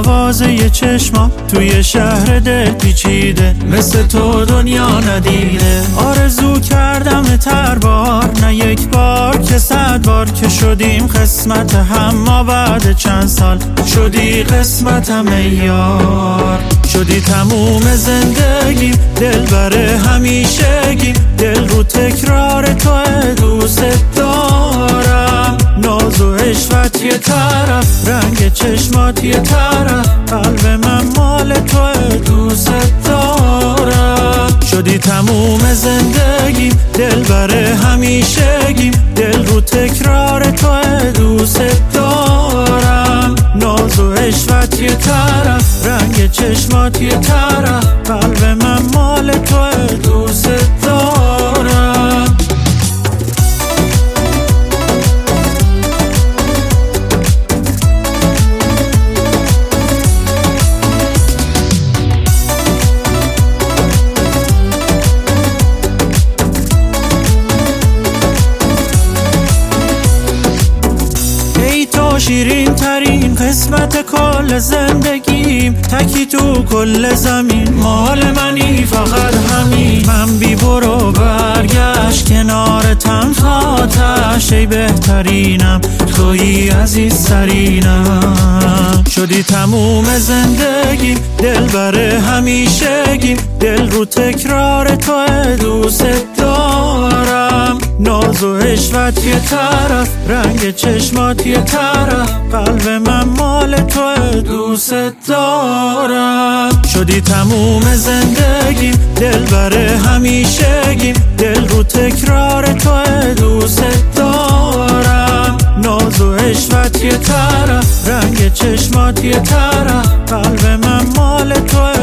آوازه چشما توی شهر دل پیچیده، مثل تو دنیا ندیده. آرزو کردم تر بار، نه یک بار که 100 بار، که شدیم قسمت هم ما بعد چند سال. شدی قسمتم ای یار، شدی تموم زندگیم، دلبر همیشگیم. دل رو تکرار تو دوست دارم، ناز و عشقت یه طرف، رنگ چشمات یه طرف، قلب من مال تو دوست دارم. شدی تموم زندگیم، دلبر همیشگیم. دل رو تکرار تو دوست دارم، ناز و عشقت یه طرف، رنگ چشمات یه طرف، قلب من مال تو دوست دارم. شیرین ترین قسمت کل زندگیم، تکی تو کل زمین، مال منی فقط همین. من بی برو برگشت کنارتم تا تش، ای بهترینم تویی عزیزترینم. شدی تموم زندگیم، دلبر همیشگیم. دل رو تکرار تو دوست دارم، ناز و عشقت یه طرف، رنگ چشمات یه طرف، قلب من مال تو دوست دارم. شدی تموم زندگیم، دلبر همیشگیم. دل رو تکرار تو دوست دارم، ناز و عشقت یه طرف، رنگ چشمات یه طرف، قلب من مال تو